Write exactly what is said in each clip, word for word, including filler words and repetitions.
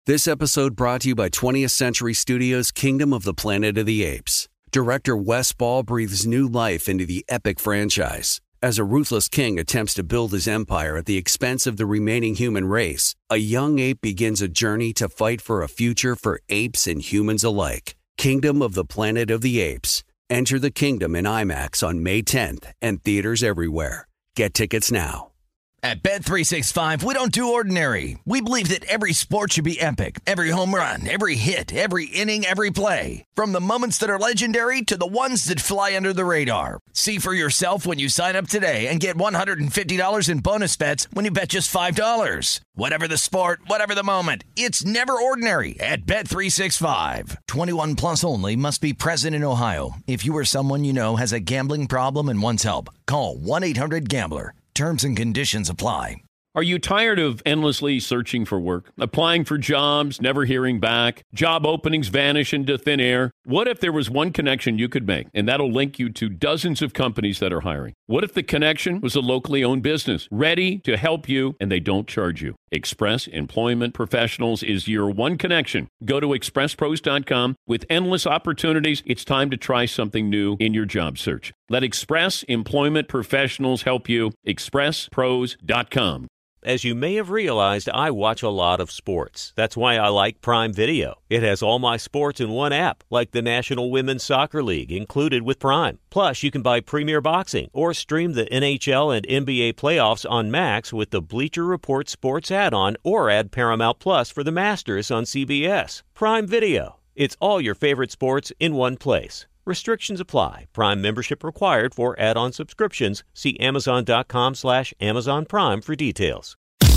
This episode brought to you by twentieth Century Studios' Kingdom of the Planet of the Apes. Director Wes Ball breathes new life into the epic franchise. As a ruthless king attempts to build his empire at the expense of the remaining human race, a young ape begins a journey to fight for a future for apes and humans alike. Kingdom of the Planet of the Apes. Enter the kingdom in IMAX on May tenth and theaters everywhere. Get tickets now. At Bet three sixty-five, we don't do ordinary. We believe that every sport should be epic. Every home run, every hit, every inning, every play. From the moments that are legendary to the ones that fly under the radar. See for yourself when you sign up today and get one hundred fifty dollars in bonus bets when you bet just five dollars. Whatever the sport, whatever the moment, it's never ordinary at Bet three sixty-five. twenty-one plus only. Must be present in Ohio. If you or someone you know has a gambling problem and wants help, call one eight hundred gambler. Terms and conditions apply. Are you tired of endlessly searching for work, applying for jobs, never hearing back, job openings vanish into thin air? What if there was one connection you could make, and that'll link you to dozens of companies that are hiring? What if the connection was a locally owned business, ready to help you, and they don't charge you? Express Employment Professionals is your one connection. Go to express pros dot com. With endless opportunities, it's time to try something new in your job search. Let Express Employment Professionals help you. express pros dot com. As you may have realized, I watch a lot of sports. That's why I like Prime Video. It has all my sports in one app, like the National Women's Soccer League, included with Prime. Plus, you can buy Premier Boxing or stream the N H L and N B A playoffs on Max with the Bleacher Report Sports add-on, or add Paramount Plus for the Masters on C B S. Prime Video. It's all your favorite sports in one place. Restrictions apply. Prime membership required for add-on subscriptions. See amazon.com slash Amazon Prime for details.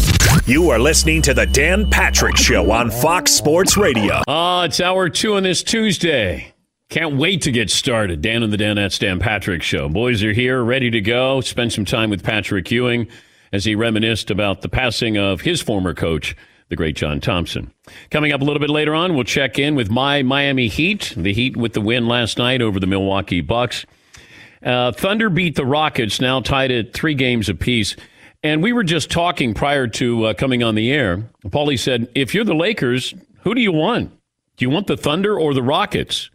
You are listening to the Dan Patrick Show on Fox Sports Radio. Ah, uh, it's hour two on this Tuesday. Can't wait to get started. Dan and the Danettes Dan Patrick Show. Boys are here, ready to go. Spend some time with Patrick Ewing as he reminisced about the passing of his former coach, the great John Thompson. Coming up a little bit later on, we'll check in with my Miami Heat. The Heat with the win last night over the Milwaukee Bucks. Uh, Thunder beat the Rockets, now tied at three games apiece. And we were just talking prior to uh, coming on the air. Paulie said, if you're the Lakers, who do you want? Do you want the Thunder or the Rockets?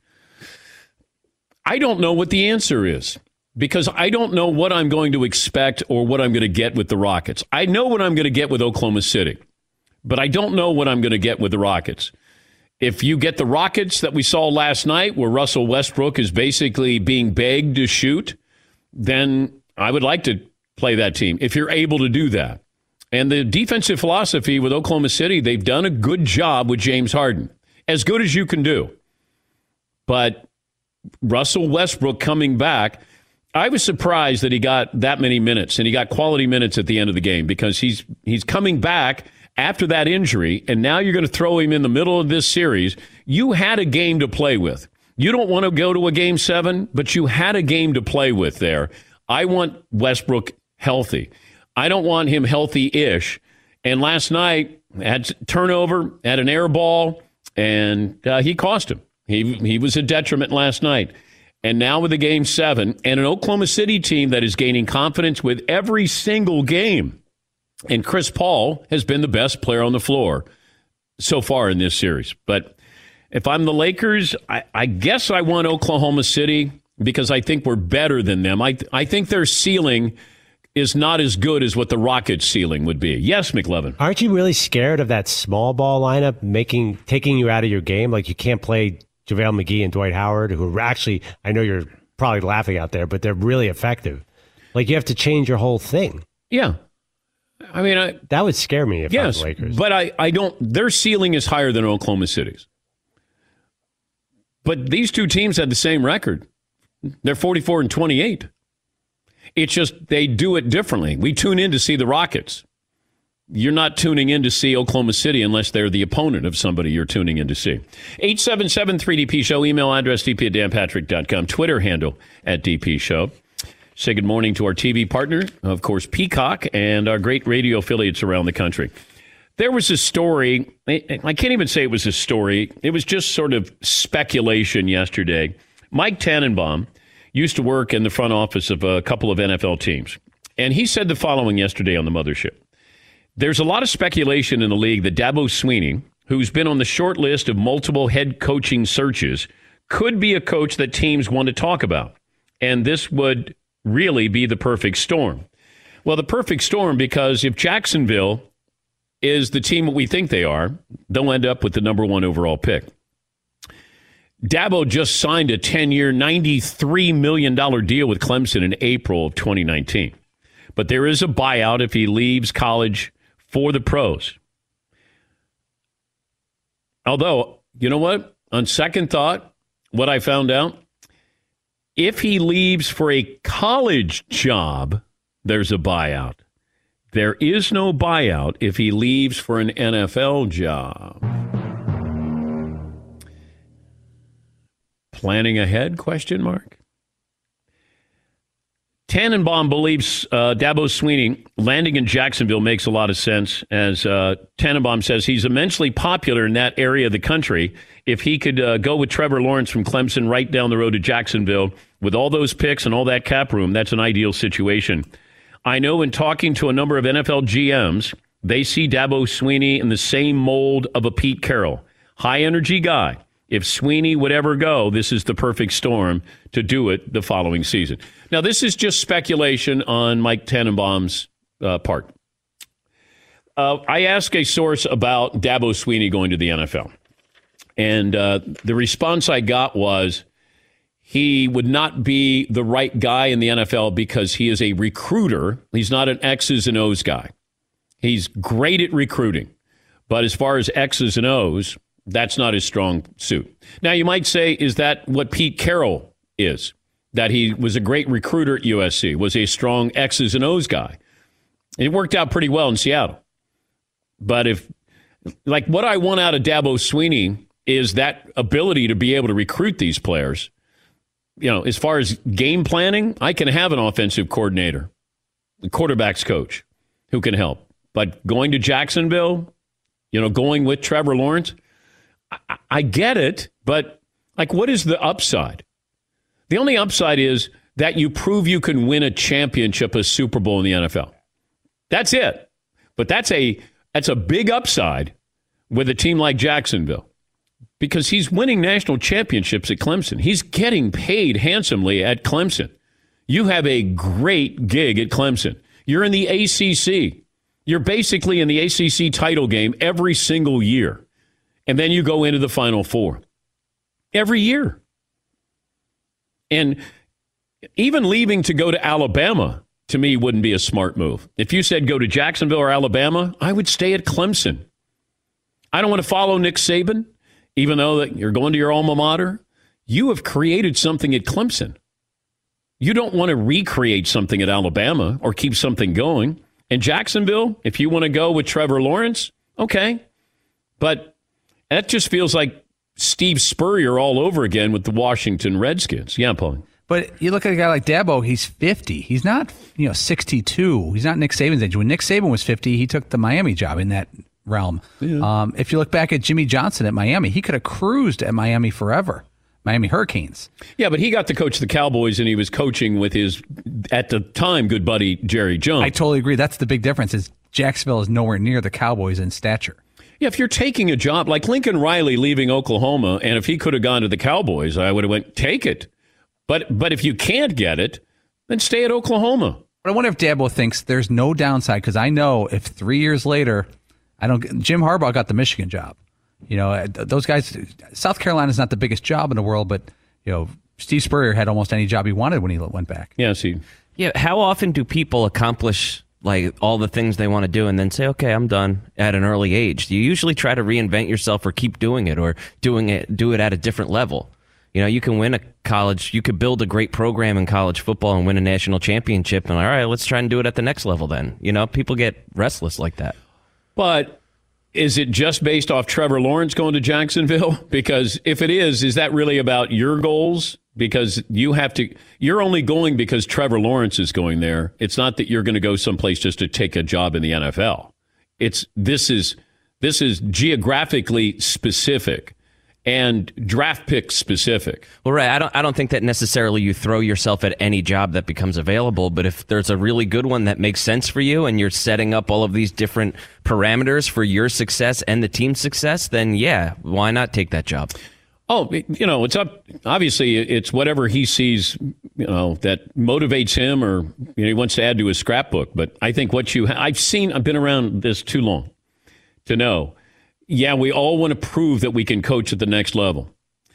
I don't know what the answer is, because I don't know what I'm going to expect or what I'm going to get with the Rockets. I know what I'm going to get with Oklahoma City, but I don't know what I'm going to get with the Rockets. If you get the Rockets that we saw last night, where Russell Westbrook is basically being begged to shoot, then I would like to play that team, if you're able to do that. And the defensive philosophy with Oklahoma City, they've done a good job with James Harden. As good as you can do. But Russell Westbrook coming back, I was surprised that he got that many minutes, and he got quality minutes at the end of the game, because he's he's coming back after that injury, and now you're going to throw him in the middle of this series. You had a game to play with. You don't want to go to a game seven, but you had a game to play with there. I want Westbrook healthy. I don't want him healthy-ish. And last night, had turnover, had an air ball, and uh, he cost him. He he was a detriment last night. And now with the game seven, and an Oklahoma City team that is gaining confidence with every single game. And Chris Paul has been the best player on the floor so far in this series. But if I'm the Lakers, I, I guess I want Oklahoma City, because I think we're better than them. I I think their ceiling is not as good as what the Rockets' ceiling would be. Yes, McLevin. Aren't you really scared of that small ball lineup making taking you out of your game? Like, you can't play JaVale McGee and Dwight Howard, who are actually, I know you're probably laughing out there, but they're really effective. Like, you have to change your whole thing. Yeah. I mean, I, that would scare me if yes, I was Lakers. But I, I don't, their ceiling is higher than Oklahoma City's. But these two teams had the same record. They're forty-four and twenty-eight. It's just they do it differently. We tune in to see the Rockets. You're not tuning in to see Oklahoma City unless they're the opponent of somebody you're tuning in to see. eight seven seven three D P Show. Email address d p at dan patrick dot com. Twitter handle at D P Show. Say good morning to our T V partner, of course, Peacock, and our great radio affiliates around the country. There was a story. I can't even say it was a story. It was just sort of speculation yesterday. Mike Tannenbaum used to work in the front office of a couple of N F L teams. And he said the following yesterday on the Mothership. There's a lot of speculation in the league that Dabo Swinney, who's been on the short list of multiple head coaching searches, could be a coach that teams want to talk about. And this would really be the perfect storm. Well, the perfect storm, because if Jacksonville is the team that we think they are, they'll end up with the number one overall pick. Dabo just signed a ten-year, ninety-three million dollars deal with Clemson in April of twenty nineteen. But there is a buyout if he leaves college for the pros. Although, you know what? On second thought, what I found out, if he leaves for a college job, there's a buyout. There is no buyout if he leaves for an N F L job. Planning ahead, question mark? Tannenbaum believes uh, Dabo Swinney landing in Jacksonville makes a lot of sense. As uh, Tannenbaum says, he's immensely popular in that area of the country. If he could uh, go with Trevor Lawrence from Clemson right down the road to Jacksonville, with all those picks and all that cap room, that's an ideal situation. I know in talking to a number of N F L G Ms, they see Dabo Swinney in the same mold of a Pete Carroll. High-energy guy. If Swinney would ever go, this is the perfect storm to do it the following season. Now, this is just speculation on Mike Tannenbaum's uh, part. Uh, I asked a source about Dabo Swinney going to the N F L. And uh, the response I got was he would not be the right guy in the N F L because he is a recruiter. He's not an X's and O's guy. He's great at recruiting. But as far as X's and O's, that's not his strong suit. Now, you might say, is that what Pete Carroll is? That he was a great recruiter at U S C, was a strong X's and O's guy. It worked out pretty well in Seattle. But if, like, what I want out of Dabo Swinney is that ability to be able to recruit these players. You know, as far as game planning, I can have an offensive coordinator, the quarterback's coach, who can help. But going to Jacksonville, you know, going with Trevor Lawrence, I, I get it, but, like, what is the upside? The only upside is that you prove you can win a championship, a Super Bowl in the N F L. That's it. But that's a that's a big upside with a team like Jacksonville because he's winning national championships at Clemson. He's getting paid handsomely at Clemson. You have a great gig at Clemson. You're in the A C C. You're basically in the A C C title game every single year. And then you go into the Final Four every year. And even leaving to go to Alabama, to me, wouldn't be a smart move. If you said go to Jacksonville or Alabama, I would stay at Clemson. I don't want to follow Nick Saban, even though that you're going to your alma mater. You have created something at Clemson. You don't want to recreate something at Alabama or keep something going. In Jacksonville, if you want to go with Trevor Lawrence, okay. But that just feels like Steve Spurrier all over again with the Washington Redskins. Yeah, Paul. But you look at a guy like Dabo, he's fifty. He's not, you know, sixty-two. He's not Nick Saban's age. When Nick Saban was fifty, he took the Miami job in that realm. Yeah. Um, if you look back at Jimmy Johnson at Miami, he could have cruised at Miami forever. Miami Hurricanes. Yeah, but he got to coach the Cowboys, and he was coaching with his, at the time, good buddy Jerry Jones. I totally agree. That's the big difference is Jacksonville is nowhere near the Cowboys in stature. Yeah, if you're taking a job like Lincoln Riley leaving Oklahoma, and if he could have gone to the Cowboys, I would have went, take it. But but if you can't get it, then stay at Oklahoma. But I wonder if Dabo thinks there's no downside, because I know if three years later, I don't. Jim Harbaugh got the Michigan job. You know, those guys. South Carolina is not the biggest job in the world, but you know, Steve Spurrier had almost any job he wanted when he went back. Yeah, see. Yeah, how often do people accomplish like all the things they want to do and then say, okay, I'm done at an early age? Do you usually try to reinvent yourself or keep doing it or doing it, do it at a different level? You know, you can win a college, you could build a great program in college football and win a national championship. And all right, let's try and do it at the next level then. You know, people get restless like that. But is it just based off Trevor Lawrence going to Jacksonville? Because if it is, is that really about your goals? Because you have to, you're only going because Trevor Lawrence is going there. It's not that you're going to go someplace just to take a job in the N F L. It's, this is, this is geographically specific. and draft pick specific. Well, right. I don't. I don't think that necessarily you throw yourself at any job that becomes available. But if there's a really good one that makes sense for you, and you're setting up all of these different parameters for your success and the team's success, then yeah, why not take that job? Oh, you know, it's up. Obviously, it's whatever he sees, you know, that motivates him, or you know, he wants to add to his scrapbook. But I think what you, ha- I've seen, I've been around this too long to know. Yeah, we all want to prove that we can coach at the next level.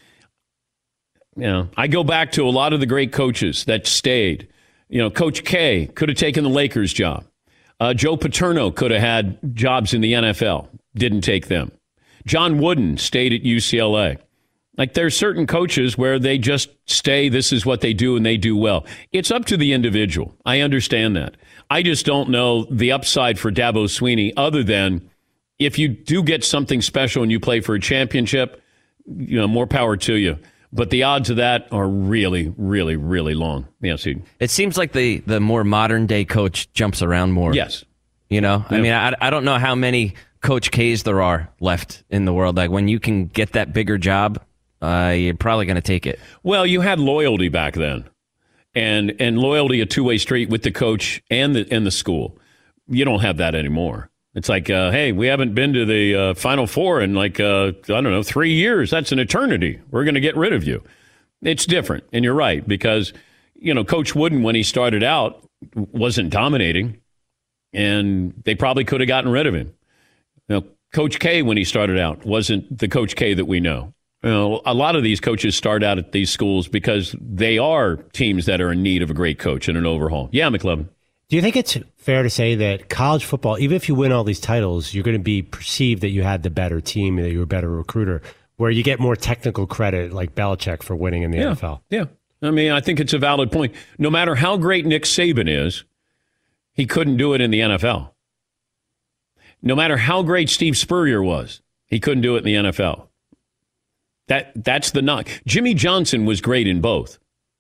You know, I go back to a lot of the great coaches that stayed. You know, Coach K could have taken the Lakers job. Uh, Joe Paterno could have had jobs in the N F L, didn't take them. John Wooden stayed at U C L A. Like, there's certain coaches where they just stay, this is what they do, and they do well. It's up to the individual. I understand that. I just don't know the upside for Dabo Swinney other than if you do get something special and you play for a championship, you know, more power to you. But the odds of that are really, really, really long. Yes, he, it seems like the, the more modern day coach jumps around more. Yes. You know, I yep. mean, I, I don't know how many Coach K's there are left in the world. Like, when you can get that bigger job, uh, you're probably going to take it. Well, you had loyalty back then, and and loyalty a two-way street with the coach and the and the school. You don't have that anymore. It's like, uh, hey, we haven't been to the uh, Final Four in like, uh, I don't know, three years. That's an eternity. We're going to get rid of you. It's different. And you're right, because, you know, Coach Wooden, when he started out, wasn't dominating, and they probably could have gotten rid of him. You know, Coach K, when he started out, wasn't the Coach K that we know. You know, a lot of these coaches start out at these schools because they are teams that are in need of a great coach and an overhaul. Yeah, McLovin. Do you think it's fair to say that college football, even if you win all these titles, you're going to be perceived that you had the better team, that you were a better recruiter, where you get more technical credit like Belichick for winning in the yeah, N F L? Yeah. I mean, I think it's a valid point. No matter how great Nick Saban is, he couldn't do it in the N F L. No matter how great Steve Spurrier was, he couldn't do it in the N F L. That That's the knock. Jimmy Johnson was great in both.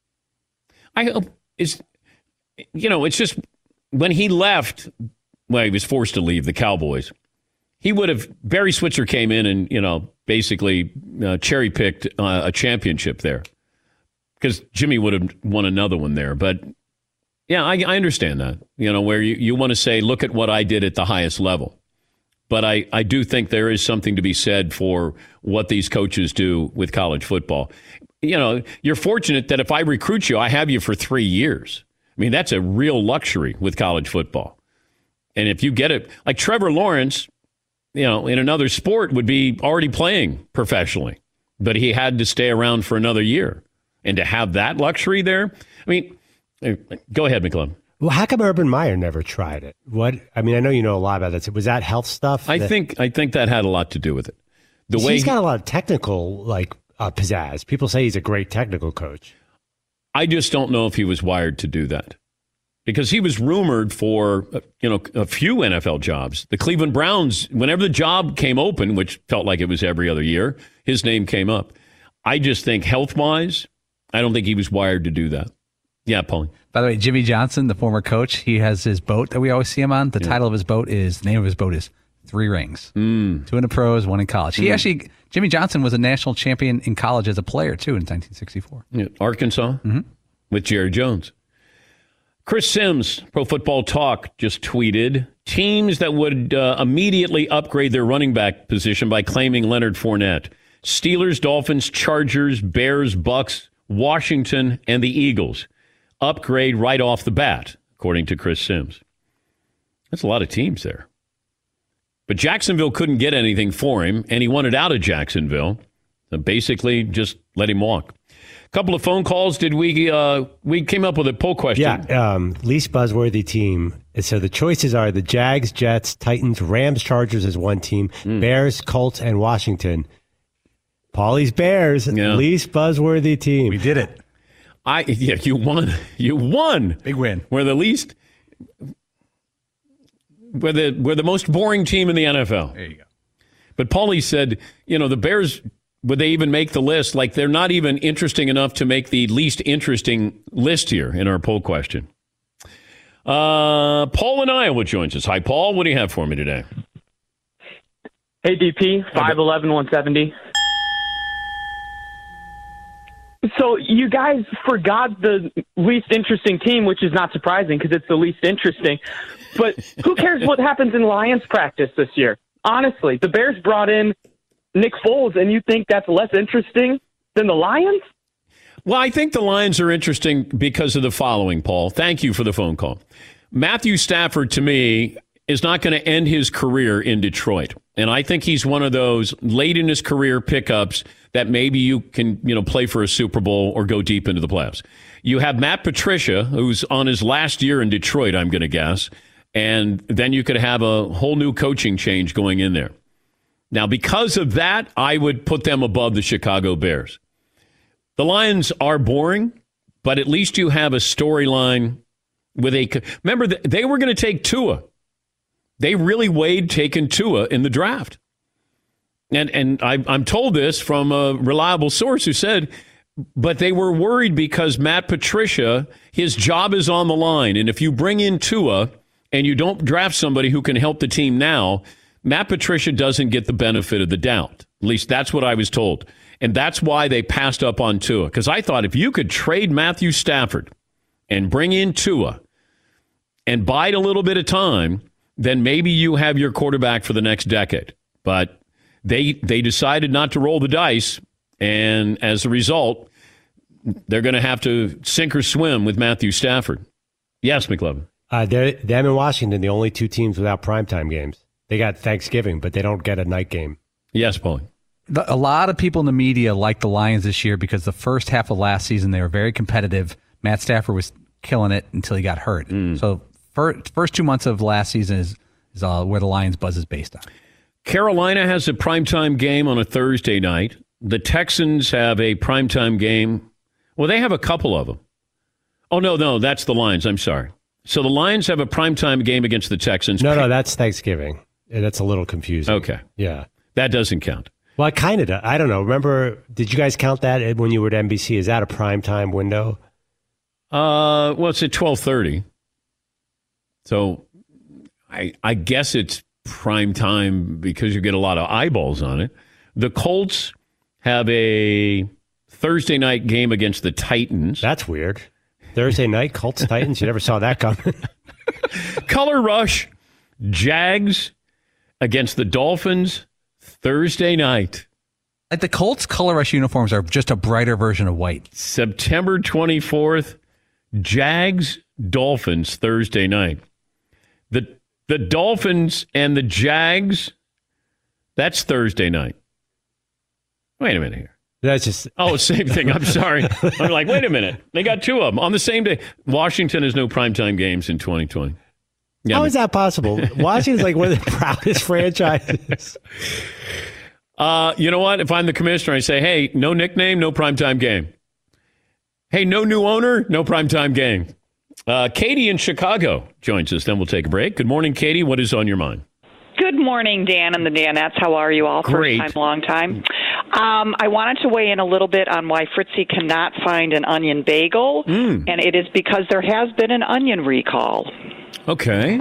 I hope it's, you know, it's just when he left, well, he was forced to leave the Cowboys. He would have, Barry Switzer came in and, you know, basically uh, cherry picked uh, a championship there, because Jimmy would have won another one there. But yeah, I, I understand that, you know, where you, you want to say, look at what I did at the highest level. But I, I do think there is something to be said for what these coaches do with college football. You know, you're fortunate that if I recruit you, I have you for three years. I mean, that's a real luxury with college football. And if you get it, like Trevor Lawrence, you know, in another sport would be already playing professionally, but he had to stay around for another year. And to have that luxury there, I mean, go ahead, McClellan. Well, how come Urban Meyer never tried it? What? I mean, I know you know a lot about that. Was that health stuff? I that, think I think that had a lot to do with it. The way he's he, got a lot of technical, like, uh, pizzazz. People say he's a great technical coach. I just don't know if he was wired to do that, because he was rumored for, you know, a few N F L jobs. The Cleveland Browns, whenever the job came open, which felt like it was every other year, his name came up. I just think health-wise, I don't think he was wired to do that. Yeah, Paulie. By the way, Jimmy Johnson, the former coach, he has his boat that we always see him on. The yeah. title of his boat is, the name of his boat is Three Rings. Mm. Two in the pros, one in college. He mm. actually, Jimmy Johnson was a national champion in college as a player, too, in nineteen sixty-four. Yeah, Arkansas mm-hmm. with Jerry Jones. Chris Sims, Pro Football Talk, just tweeted, teams that would uh, immediately upgrade their running back position by claiming Leonard Fournette. Steelers, Dolphins, Chargers, Bears, Bucks, Washington, and the Eagles. Upgrade right off the bat, according to Chris Sims. That's a lot of teams there. But Jacksonville couldn't get anything for him, and he wanted out of Jacksonville. So basically, just let him walk. A couple of phone calls. Did we uh, we came up with a poll question? Yeah, um, least buzzworthy team. So the choices are the Jags, Jets, Titans, Rams, Chargers as one team, mm. Bears, Colts, and Washington. Paulie's Bears, yeah. least buzzworthy team. We did it. I yeah, you won. You won. Big win. We're the least. We're the we're the most boring team in the N F L. There you go. But Paulie said, you know, the Bears, would they even make the list? Like, they're not even interesting enough to make the least interesting list here in our poll question. Uh, Paul in Iowa joins us. Hi, Paul. What do you have for me today? Hey, D P. five eleven, one seventy. So you guys forgot the least interesting team, which is not surprising because it's the least interesting. But who cares what happens in Lions practice this year? Honestly, the Bears brought in Nick Foles, and you think that's less interesting than the Lions? Well, I think the Lions are interesting because of the following, Paul. Thank you for the phone call. Matthew Stafford, to me, is not going to end his career in Detroit. And I think he's one of those late in his career pickups that maybe you can, you know, play for a Super Bowl or go deep into the playoffs. You have Matt Patricia, who's on his last year in Detroit, I'm going to guess. And then you could have a whole new coaching change going in there. Now, because of that, I would put them above the Chicago Bears. The Lions are boring, but at least you have a storyline with a... Remember, they were going to take Tua. They really weighed taking Tua in the draft. And and I, I'm told this from a reliable source who said, but they were worried because Matt Patricia, his job is on the line. And if you bring in Tua and you don't draft somebody who can help the team now, Matt Patricia doesn't get the benefit of the doubt. At least that's what I was told. And that's why they passed up on Tua. Because I thought if you could trade Matthew Stafford and bring in Tua and bide a little bit of time, then maybe you have your quarterback for the next decade. But they they decided not to roll the dice, and as a result, they're going to have to sink or swim with Matthew Stafford. Yes, McLovin. Uh, they're, them and Washington, the only two teams without primetime games. They got Thanksgiving, but they don't get a night game. Yes, Paul. A lot of people in the media like the Lions this year because the first half of last season, they were very competitive. Matt Stafford was killing it until he got hurt. Mm. So first, first two months of last season is, is uh, where the Lions buzz is based on. Carolina has a primetime game on a Thursday night. The Texans have a primetime game. Well, they have a couple of them. Oh, no, no, that's the Lions. I'm sorry. So the Lions have a primetime game against the Texans. No, no, that's Thanksgiving. That's a little confusing. Okay. Yeah. That doesn't count. Well, I kind of, I don't know. Remember, did you guys count that when you were at N B C? Is that a primetime window? Uh, well, it's at twelve thirty. So I I guess it's prime time because you get a lot of eyeballs on it. The Colts have a Thursday night game against the Titans. That's weird. Thursday night, Colts, Titans. You never saw that coming. Color Rush, Jags against the Dolphins Thursday night. Like the Colts color rush uniforms are just a brighter version of white. September twenty-fourth, Jags, Dolphins Thursday night. The the Dolphins and the Jags, that's Thursday night. Wait a minute here. That's just... Oh, same thing. I'm sorry. I'm like, wait a minute. They got two of them on the same day. Washington has no primetime games in twenty twenty. Yeah, How but, is that possible? Washington's like one of the proudest franchises. Uh, you know what? If I'm the commissioner, I say, hey, no nickname, no primetime game. Hey, no new owner, no primetime game. Uh, Katie in Chicago joins us. Then we'll take a break. Good morning, Katie. What is on your mind? Good morning, Dan and the Danettes. How are you all? Great. First time, long time. Um, I wanted to weigh in a little bit on why Fritzy cannot find an onion bagel, mm. and it is because there has been an onion recall. Okay.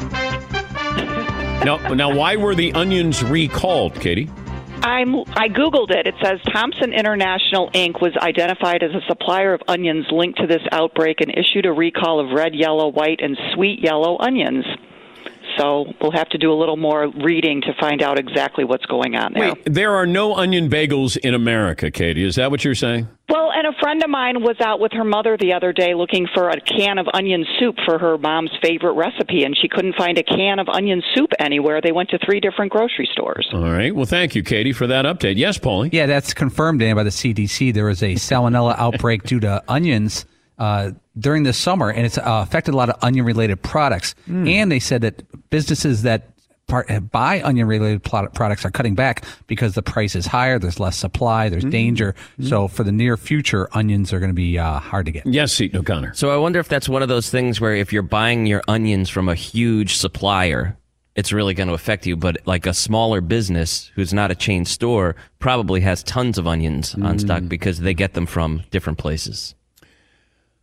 now, now, why were the onions recalled, Katie? I'm, I Googled it. It says Thompson International Incorporated was identified as a supplier of onions linked to this outbreak and issued a recall of red, yellow, white, and sweet yellow onions. So we'll have to do a little more reading to find out exactly what's going on there. Wait, there are no onion bagels in America, Katie. Is that what you're saying? Well, and a friend of mine was out with her mother the other day looking for a can of onion soup for her mom's favorite recipe, and she couldn't find a can of onion soup anywhere. They went to three different grocery stores. All right. Well, thank you, Katie, for that update. Yes, Paulie? Yeah, that's confirmed, Dan, by the C D C. There was a salmonella outbreak due to onions uh, during the summer, and it's uh, affected a lot of onion-related products. Mm. And they said that businesses that part, buy onion-related products are cutting back because the price is higher, there's less supply, there's mm. danger. Mm. So for the near future, onions are going to be uh, hard to get. Yes, Seton O'Connor. So I wonder if that's one of those things where if you're buying your onions from a huge supplier, it's really going to affect you. But like a smaller business who's not a chain store probably has tons of onions mm. on stock because they get them from different places.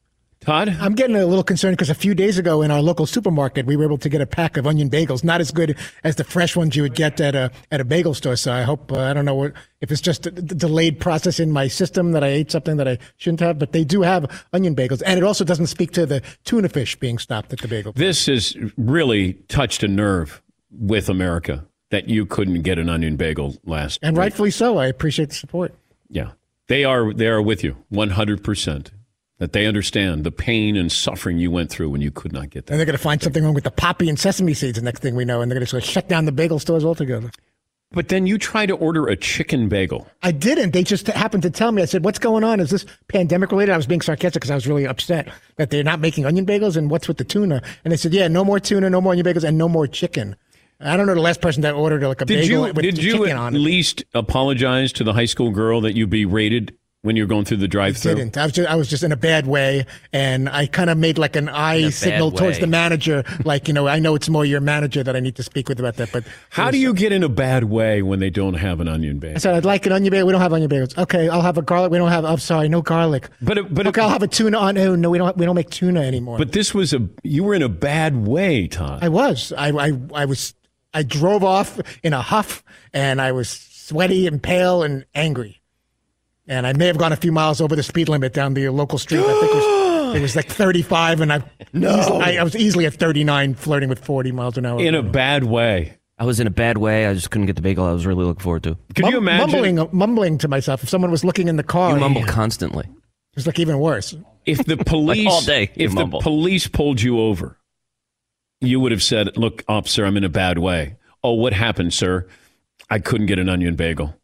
Todd? I'm getting a little concerned because a few days ago in our local supermarket, we were able to get a pack of onion bagels, not as good as the fresh ones you would get at a at a bagel store. So I hope, uh, I don't know what, if it's just a d- delayed process in my system that I ate something that I shouldn't have, but they do have onion bagels. And it also doesn't speak to the tuna fish being stopped at the bagel. This has really touched a nerve with America that you couldn't get an onion bagel last And week. rightfully so. I appreciate the support. Yeah. They are, they are with you one hundred percent. That they understand the pain and suffering you went through when you could not get that. And they're going to find something wrong with the poppy and sesame seeds the next thing we know, and they're going to sort of shut down the bagel stores altogether. But then you try to order a chicken bagel. I didn't. They just happened to tell me. I said, what's going on? Is this pandemic related? I was being sarcastic because I was really upset that they're not making onion bagels, and what's with the tuna? And they said, yeah, no more tuna, no more onion bagels, and no more chicken. I don't know the last person that ordered like a Did bagel you, with did you chicken at on it. least apologize to the high school girl that you berated when you were going through the I drive-thru? didn't. I was just, I was just in a bad way, and I kind of made like an eye signal towards way. the manager, like, you know, I know it's more your manager that I need to speak with about that. But How do you get in a bad way when they don't have an onion bagel? I said, I'd like an onion bagel. We don't have onion bagels. Okay, I'll have a garlic. We don't have. I'm sorry, no garlic. But it- but it- okay, I'll have a tuna on. Oh no, we don't. We don't make tuna anymore. But this was a you were in a bad way, Todd. I was. I, I I was. I drove off in a huff, and I was sweaty and pale and angry. And I may have gone a few miles over the speed limit down the local street. I think it was, it was like thirty-five, and I, No. easily, I I was easily at thirty-nine, flirting with forty miles an hour. in a bad way. I was in a bad way. I just couldn't get the bagel I was really looking forward to. Could you Mum- imagine mumbling, mumbling to myself? If someone was looking in the car, You mumble constantly. it was like even worse. if the police all day, you if the mumble. police pulled you over, you would have said, "Look, officer, I'm in a bad way." Oh, what happened, sir? I couldn't get an onion bagel.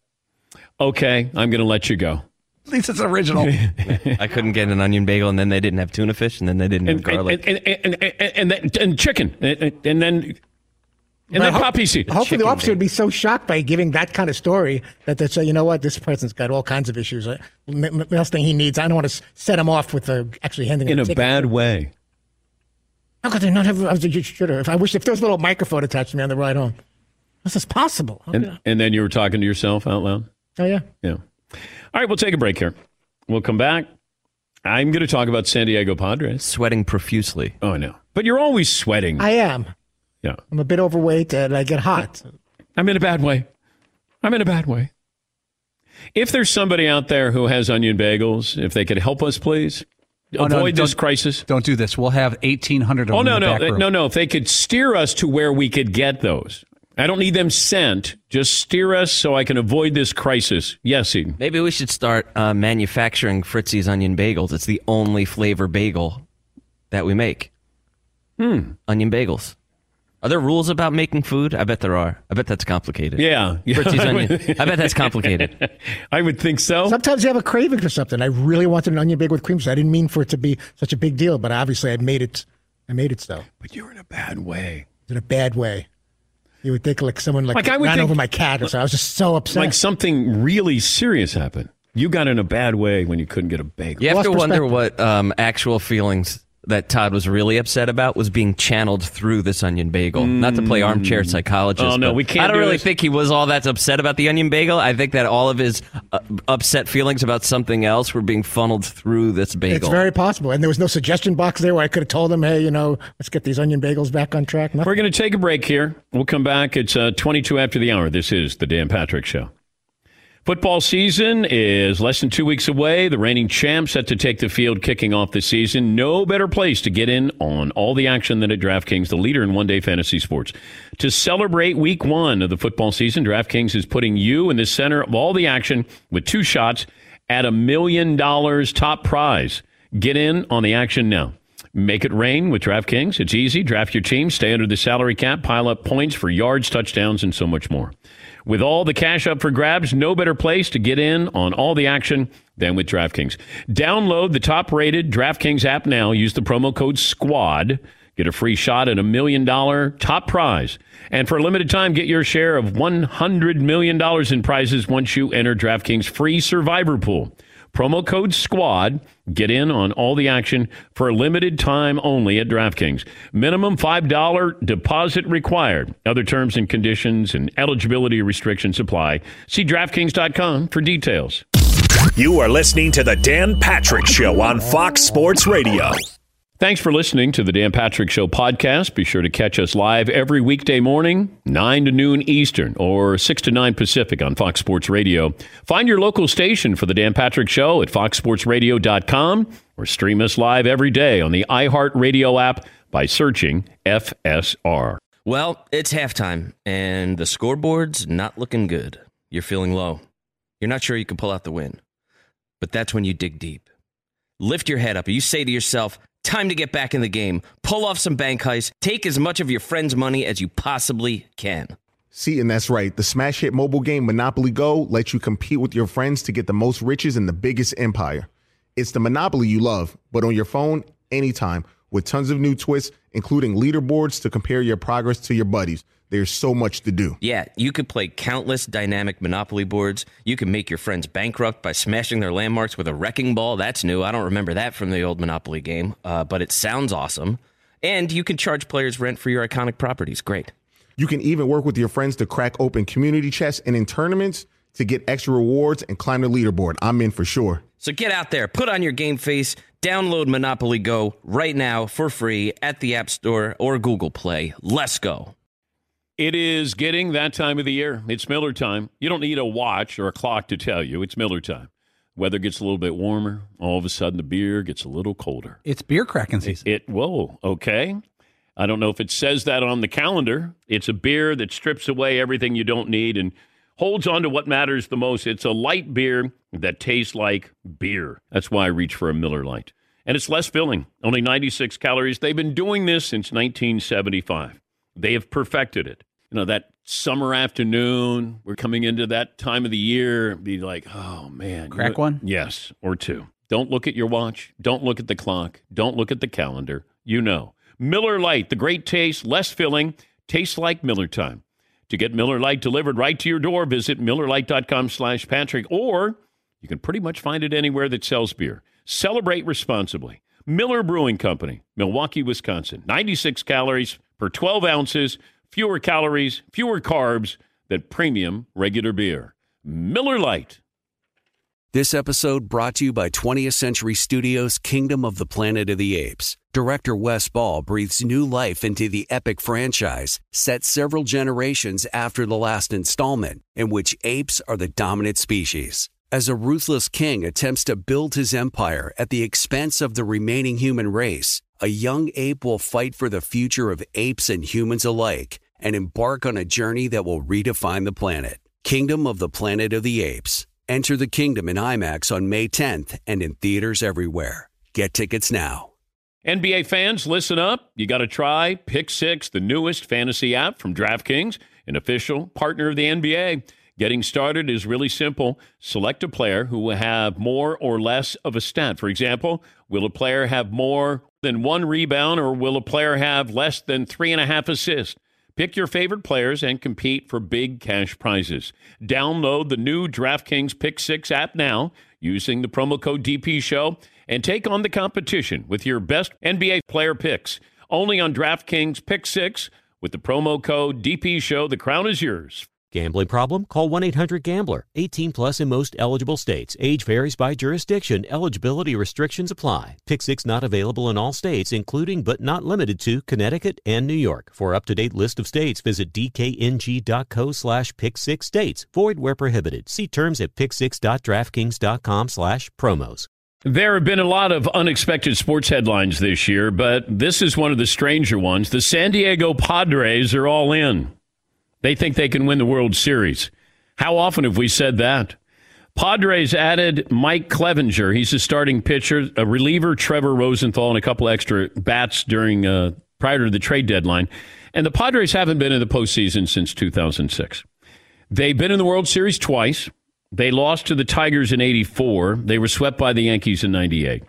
Okay, I'm going to let you go. At least it's original. I couldn't get an onion bagel, and then they didn't have tuna fish, and then they didn't have And garlic. and and and, and, and, and, and chicken, and, and then and But then ho- poppy seed. Hopefully, the chicken officer would be so shocked by giving that kind of story that they say, you know what, this person's got all kinds of issues. Uh, m- m- Last thing he needs, I don't want to set him off with uh, actually handing him In a ticket. bad way. How could they not have? I was- you should have. If I wish if there was a little microphone attached to me on the ride home. This is possible. How could I- And, and then you were talking to yourself out loud? oh yeah. Yeah. All right, we'll take a break here. We'll come back. I'm going to talk about San Diego Padres. Sweating profusely. Oh, no. But you're always sweating. I am. yeah. I'm a bit overweight and I get hot. I'm in a bad way. I'm in a bad way. If there's somebody out there who has onion bagels, if they could help us, please, Oh, no, avoid this don't- crisis. Don't do this. We'll have eighteen hundred of Oh, them no, in the no. back room. No, no. If they could steer us to where we could get those. I don't need them sent. Just steer us so I can avoid this crisis. Yes, Eden. Maybe we should start uh, manufacturing Fritzy's onion bagels. It's the only flavor bagel that we make. Hmm. Onion bagels. Are there rules about making food? I bet there are. I bet that's complicated. Yeah. yeah. Fritzy's onion. I bet that's complicated. I would think so. Sometimes you have a craving for something. I really wanted an onion bagel with cream cheese. I didn't mean for it to be such a big deal, but obviously I made it. I made it so. But you're in a bad way. In a bad way. You would think like someone like, Like, I would ran think- over my cat or something. I was just so upset. Like something really serious happened. You got in a bad way when you couldn't get a bagel. You have Lost to wonder perspective. what um, actual feelings that Todd was really upset about was being channeled through this onion bagel. Not to play armchair psychologist. Oh, no, but we can't I don't do really this. think he was all that upset about the onion bagel. I think that all of his uh, upset feelings about something else were being funneled through this bagel. It's very possible. And there was no suggestion box there where I could have told him, hey, you know, let's get these onion bagels back on track. Nothing. We're going to take a break here. We'll come back. It's uh, twenty-two after the hour. This is the Dan Patrick Show. Football season is less than two weeks away. The reigning champs set to take the field kicking off the season. No better place to get in on all the action than at DraftKings, the leader in one-day fantasy sports. To celebrate week one of the football season, DraftKings is putting you in the center of all the action with two shots at a million dollars top prize. Get in on the action now. Make it rain with DraftKings. It's easy. Draft your team, stay under the salary cap, pile up points for yards, touchdowns, and so much more. With all the cash up for grabs, no better place to get in on all the action than with DraftKings. Download the top-rated DraftKings app now. Use the promo code SQUAD. Get a free shot at a million dollar top prize. And for a limited time, get your share of one hundred million dollars in prizes once you enter DraftKings free Survivor Pool. Promo code SQUAD. Get in on all the action for a limited time only at DraftKings. Minimum five dollars deposit required. Other terms and conditions and eligibility restrictions apply. See DraftKings dot com for details. You are listening to the Dan Patrick Show on Fox Sports Radio. Thanks for listening to the Dan Patrick Show podcast. Be sure to catch us live every weekday morning, nine to noon Eastern or six to nine Pacific on Fox Sports Radio. Find your local station for the Dan Patrick Show at fox sports radio dot com or stream us live every day on the iHeartRadio app by searching F S R. Well, it's halftime, and the scoreboard's not looking good. You're feeling low. You're not sure you can pull out the win. But that's when you dig deep. Lift your head up. You say to yourself, time to get back in the game. Pull off some bank heists. Take as much of your friend's money as you possibly can. See, and that's right. The smash hit mobile game Monopoly Go lets you compete with your friends to get the most riches in the biggest empire. It's the Monopoly you love, but on your phone, anytime, with tons of new twists, including leaderboards to compare your progress to your buddies. There's so much to do. Yeah, you could play countless dynamic Monopoly boards. You can make your friends bankrupt by smashing their landmarks with a wrecking ball. That's new. I don't remember that from the old Monopoly game, uh, but it sounds awesome. And you can charge players rent for your iconic properties. Great. You can even work with your friends to crack open community chests and in tournaments to get extra rewards and climb the leaderboard. I'm in for sure. So get out there, put on your game face, download Monopoly Go right now for free at the App Store or Google Play. Let's go. It is getting that time of the year. It's Miller time. You don't need a watch or a clock to tell you. It's Miller time. Weather gets a little bit warmer. All of a sudden, the beer gets a little colder. It's beer cracking season. It, it whoa, okay. I don't know if it says that on the calendar. It's a beer that strips away everything you don't need and holds on to what matters the most. It's a light beer that tastes like beer. That's why I reach for a Miller Lite. And it's less filling, only ninety-six calories. They've been doing this since nineteen seventy-five. They have perfected it. You know, that summer afternoon, we're coming into that time of the year, be like, oh, man. Crack you know, one? Yes, or two. Don't look at your watch. Don't look at the clock. Don't look at the calendar. You know. Miller Lite, the great taste, less filling, tastes like Miller time. To get Miller Lite delivered right to your door, visit miller lite dot com slash Patrick, or you can pretty much find it anywhere that sells beer. Celebrate responsibly. Miller Brewing Company, Milwaukee, Wisconsin. ninety-six calories per twelve ounces, fewer calories, fewer carbs than premium regular beer. Miller Lite. This episode brought to you by twentieth Century Studios' Kingdom of the Planet of the Apes. Director Wes Ball breathes new life into the epic franchise, set several generations after the last installment, in which apes are the dominant species. As a ruthless king attempts to build his empire at the expense of the remaining human race, a young ape will fight for the future of apes and humans alike and embark on a journey that will redefine the planet. Kingdom of the Planet of the Apes. Enter the kingdom in IMAX on May tenth and in theaters everywhere. Get tickets now. N B A fans, listen up. You got to try Pick Six, the newest fantasy app from DraftKings, an official partner of the N B A. Getting started is really simple. Select a player who will have more or less of a stat. For example, will a player have more than one rebound, or will a player have less than three and a half assists? Pick your favorite players and compete for big cash prizes. Download the new DraftKings Pick Six app now using the promo code D P Show and take on the competition with your best N B A player picks. Only on DraftKings Pick Six with the promo code D P Show. The crown is yours. Gambling problem? Call one eight hundred gambler. eighteen plus in most eligible states. Age varies by jurisdiction. Eligibility restrictions apply. Pick Six not available in all states, including but not limited to Connecticut and New York. For up-to-date list of states, visit dkng.co slash pick six states. Void where prohibited. See terms at pick six dot draftkings dot com slash promos. There have been a lot of unexpected sports headlines this year, but this is one of the stranger ones. The San Diego Padres are all in. They think they can win the World Series. How often have we said that? Padres added Mike Clevinger. He's the starting pitcher, a reliever, Trevor Rosenthal, and a couple extra bats during uh, prior to the trade deadline. And the Padres haven't been in the postseason since two thousand six. They've been in the World Series twice. They lost to the Tigers in eighty-four. They were swept by the Yankees in ninety-eight.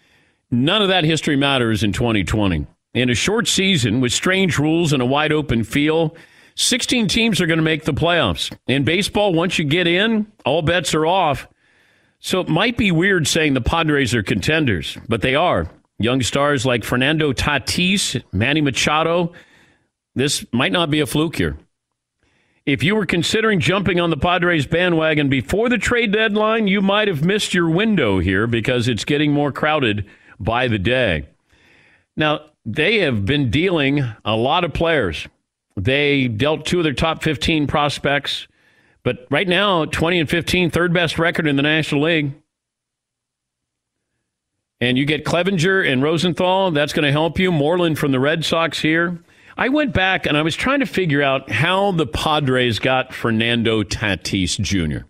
None of that history matters in twenty twenty. In a short season with strange rules and a wide open field, sixteen teams are going to make the playoffs. In baseball, once you get in, all bets are off. So it might be weird saying the Padres are contenders, but they are. Young stars like Fernando Tatis, Manny Machado, this might not be a fluke here. If you were considering jumping on the Padres bandwagon before the trade deadline, you might have missed your window here because it's getting more crowded by the day. Now, they have been dealing a lot of players. They dealt two of their top fifteen prospects, but right now, twenty and fifteen, third best record in the National League. And you get Clevenger and Rosenthal. That's going to help you. Moreland from the Red Sox here. I went back and I was trying to figure out how the Padres got Fernando Tatis Junior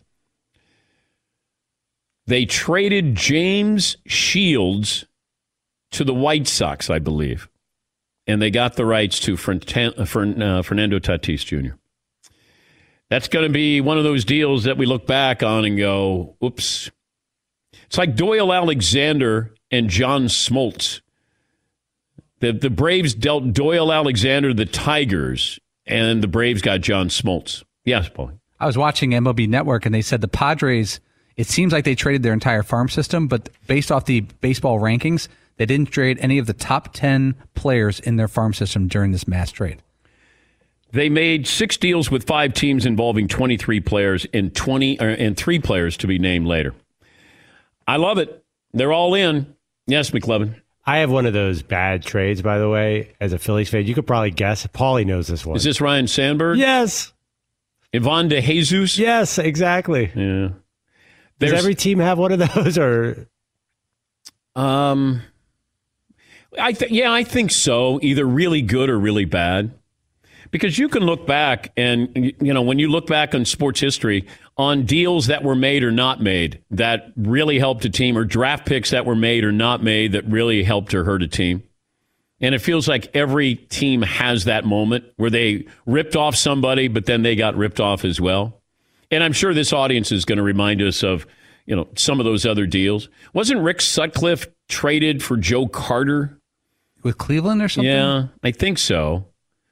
They traded James Shields to the White Sox, I believe. And they got the rights to Fernando Tatis Junior That's going to be one of those deals that we look back on and go, oops. It's like Doyle Alexander and John Smoltz. The the Braves dealt Doyle Alexander the Tigers, and the Braves got John Smoltz. Yes, Paul. I was watching M L B Network, and they said the Padres, it seems like they traded their entire farm system, but based off the baseball rankings, they didn't trade any of the top ten players in their farm system during this mass trade. They made six deals with five teams involving twenty-three players and twenty or, and three players to be named later. I love it. They're all in. Yes, McLevin. I have one of those bad trades, by the way, as a Phillies fan. You could probably guess. Paulie knows this one. Is this Ryan Sandberg? Yes. Ivan De Jesus? Yes, exactly. Yeah. Does every team have one of those, or? Um, I th- yeah, I think so. Either really good or really bad. Because you can look back and, you know, when you look back on sports history on deals that were made or not made that really helped a team, or draft picks that were made or not made that really helped or hurt a team. And it feels like every team has that moment where they ripped off somebody, but then they got ripped off as well. And I'm sure this audience is going to remind us of, you know, some of those other deals. Wasn't Rick Sutcliffe traded for Joe Carter? With Cleveland or something? Yeah, I think so.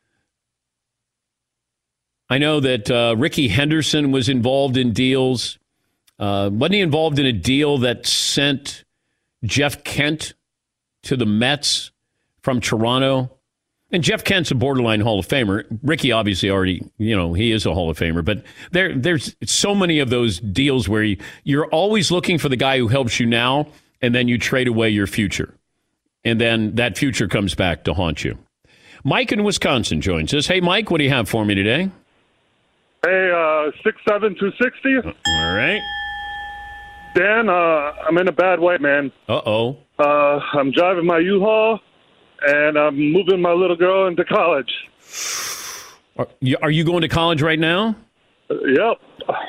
I know that uh, Ricky Henderson was involved in deals. Uh, wasn't he involved in a deal that sent Jeff Kent to the Mets from Toronto? And Jeff Kent's a borderline Hall of Famer. Ricky obviously already, you know, he is a Hall of Famer. But there, there's so many of those deals where you, you're always looking for the guy who helps you now, and then you trade away your future. And then that future comes back to haunt you. Mike in Wisconsin joins us. Hey, Mike, what do you have for me today? Hey, uh, six seven two sixty. All right. Dan, uh, I'm in a bad way, man. Uh-oh. Uh, I'm driving my U-Haul, and I'm moving my little girl into college. Are you, are you going to college right now? Uh, yep.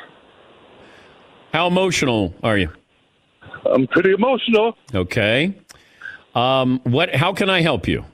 How emotional are you? I'm pretty emotional. Okay. Um, what? How can I help you?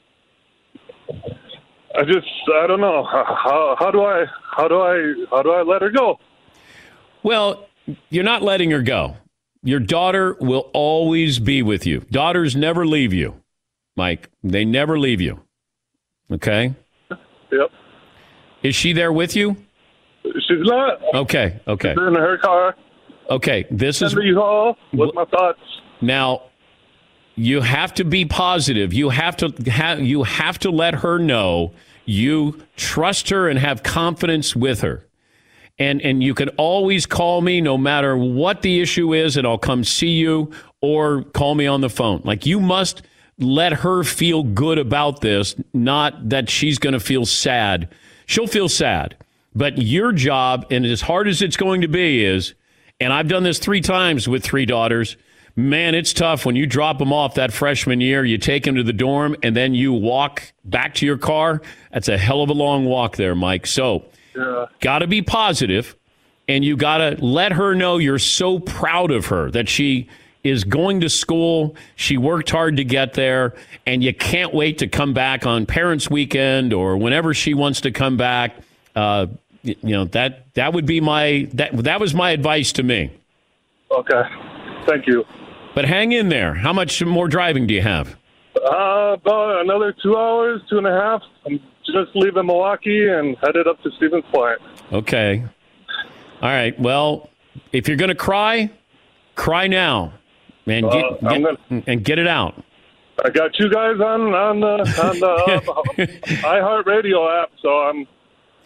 I just, I don't know. How, how do I, how do I, how do I let her go? Well, you're not letting her go. Your daughter will always be with you. Daughters never leave you, Mike. They never leave you. Okay? Yep. Is she there with you? She's not. Okay, okay. She's in her car. Okay, this is... U-Haul with my thoughts. Now, you have to be positive. You have to have, you have to let her know you trust her and have confidence with her. And and you can always call me no matter what the issue is, and I'll come see you, or call me on the phone. Like, you must let her feel good about this, not that she's going to feel sad. She'll feel sad. But your job, and as hard as it's going to be, is, and I've done this three times with three daughters, man, it's tough when you drop them off that freshman year, you take them to the dorm, and then you walk back to your car. That's a hell of a long walk there, Mike. So, yeah. Got to be positive, and you got to let her know you're so proud of her, that she is going to school, she worked hard to get there, and you can't wait to come back on Parents' Weekend or whenever she wants to come back. Uh, you know, that that would be my that that was my advice to me. Okay, thank you. But hang in there. How much more driving do you have? Uh, about another two hours, two and a half. I'm just leaving Milwaukee and headed up to Stevens Point. Okay. All right. Well, if you're going to cry, cry now, and get, uh, get gonna, and get it out. I got you guys on on the on the uh, iHeartRadio app, so I'm.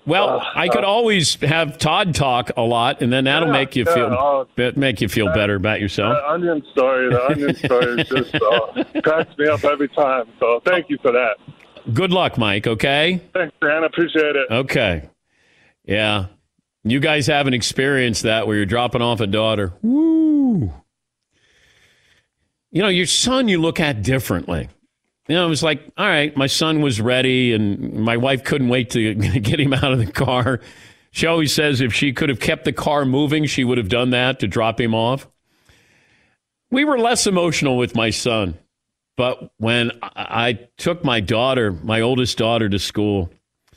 Well, Uh, I could uh, always have Todd talk a lot, and then that'll Yeah, make you yeah, feel uh, make you feel better about yourself. The onion story, the onion story is just uh, cracks me up every time. So thank you for that. Good luck, Mike, okay? Thanks, Dan. I appreciate it. Okay. Yeah. You guys haven't experienced that where you're dropping off a daughter. Woo. You know, your son you look at differently. You know, it was like, all right, my son was ready, and my wife couldn't wait to get him out of the car. She always says if she could have kept the car moving, she would have done that to drop him off. We were less emotional with my son. But when I took my daughter, my oldest daughter, to school,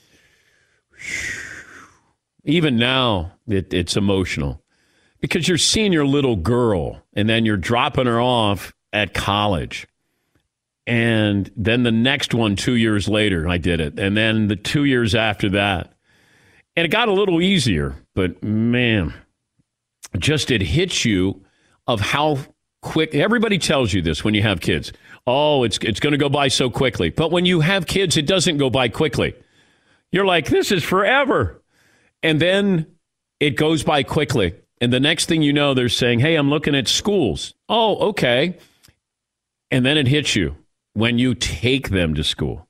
even now, it, it's emotional. Because you're seeing your little girl, and then you're dropping her off at college. And then the next one, two years later, I did it. And then the two years after that. And it got a little easier. But, man, just it hits you of how quick. Everybody tells you this when you have kids. Oh, it's it's going to go by so quickly. But when you have kids, it doesn't go by quickly. You're like, this is forever. And then it goes by quickly. And the next thing you know, they're saying, hey, I'm looking at schools. Oh, okay. And then it hits you when you take them to school.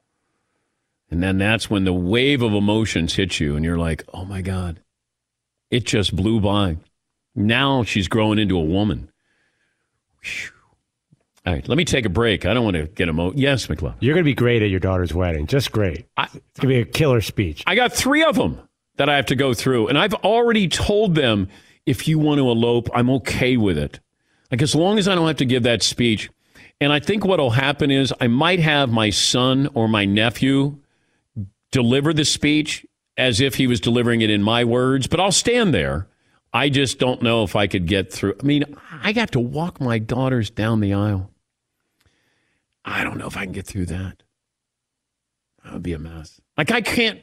And then that's when the wave of emotions hits you. And you're like, oh, my God, it just blew by. Now she's growing into a woman. Whew. All right, let me take a break. I don't want to get emotional. Yes, McLeod. You're going to be great at your daughter's wedding. Just great. I, it's going to be a killer speech. I got three of them that I have to go through. And I've already told them, if you want to elope, I'm okay with it. Like, as long as I don't have to give that speech. And I think what will happen is I might have my son or my nephew deliver the speech as if he was delivering it in my words, but I'll stand there. I just don't know if I could get through. I mean, I got to walk my daughters down the aisle. I don't know if I can get through that. That would be a mess. Like, I can't.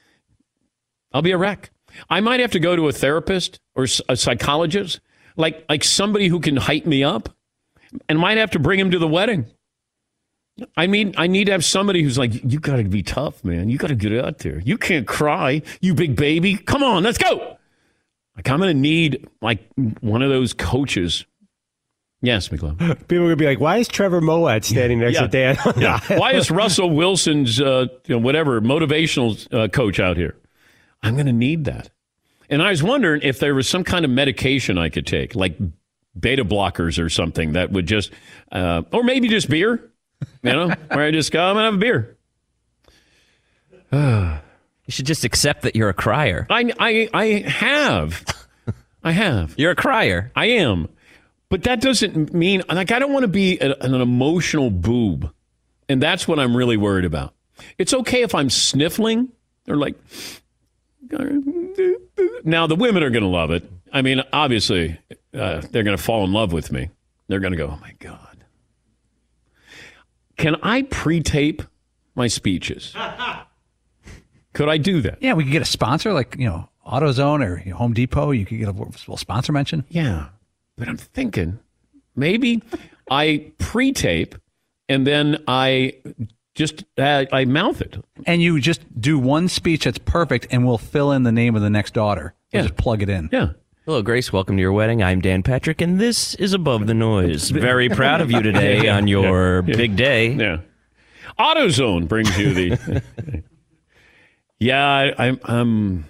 I'll be a wreck. I might have to go to a therapist or a psychologist, like like somebody who can hype me up, and might have to bring him to the wedding. I mean, I need to have somebody who's like, you got to be tough, man. You got to get out there. You can't cry, you big baby. Come on, let's go. Like, I'm going to need, like, one of those coaches. Yes, McLeod. People are going to be like, why is Trevor Moawad standing next yeah. to Dan? yeah. Why is Russell Wilson's, uh, you know, whatever, motivational uh, coach out here? I'm going to need that. And I was wondering if there was some kind of medication I could take, like beta blockers or something that would just, uh, or maybe just beer, you know, where I just go, I'm going to have a beer. You should just accept that you're a crier. I, I, I have. I have. You're a crier. I am. But that doesn't mean, like, I don't want to be a, an emotional boob. And that's what I'm really worried about. It's okay if I'm sniffling or like, now the women are going to love it. I mean, obviously, uh, they're going to fall in love with me. They're going to go, oh my God. Can I pre-tape my speeches? Could I do that? Yeah, we could get a sponsor like, you know, AutoZone or you know, Home Depot. You could get a little sponsor mention. Yeah. But I'm thinking maybe I pre-tape and then I just uh, I mouth it. And you just do one speech that's perfect and we'll fill in the name of the next daughter. We'll Yeah. just plug it in. Yeah. Hello, Grace. Welcome to your wedding. I'm Dan Patrick, and this is Above the Noise. Very proud of you today Yeah. on your Yeah. big day. Yeah. AutoZone brings you the... yeah, I, I'm... I'm